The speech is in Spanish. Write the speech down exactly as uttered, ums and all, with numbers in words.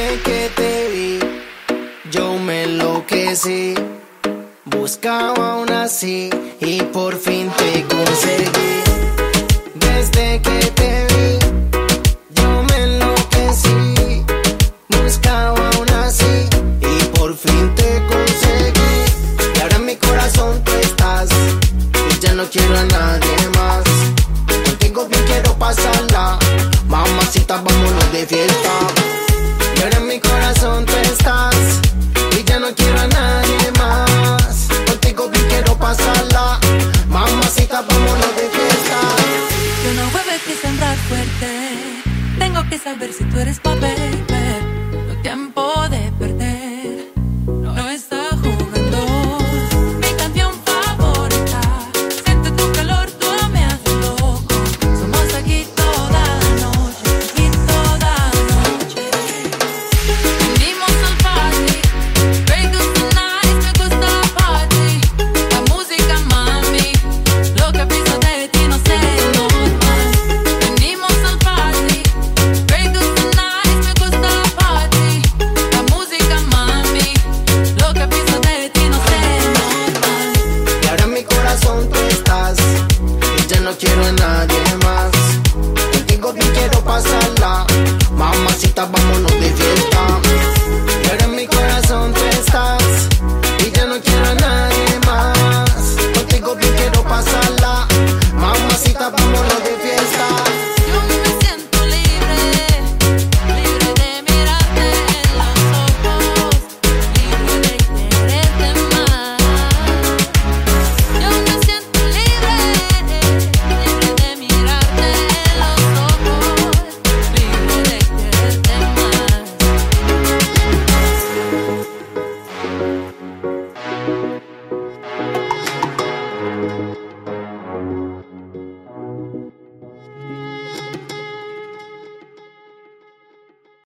Desde que te vi, yo me enloquecí. Buscaba una así y por fin te conseguí. Desde que te vi, yo me enloquecí. Buscaba una así y por fin te conseguí. Y ahora en mi corazón tú estás y ya no quiero a nadie más. Contigo bien quiero pasarla, mamacita, vámonos de fiesta. Y ahora en mi corazón tú estás y ya no quiero a nadie más. Contigo bien quiero pasarla, mamacita, vámonos de fiesta. Yo no juego que sembrar fuerte, tengo que saber si tú eres papel.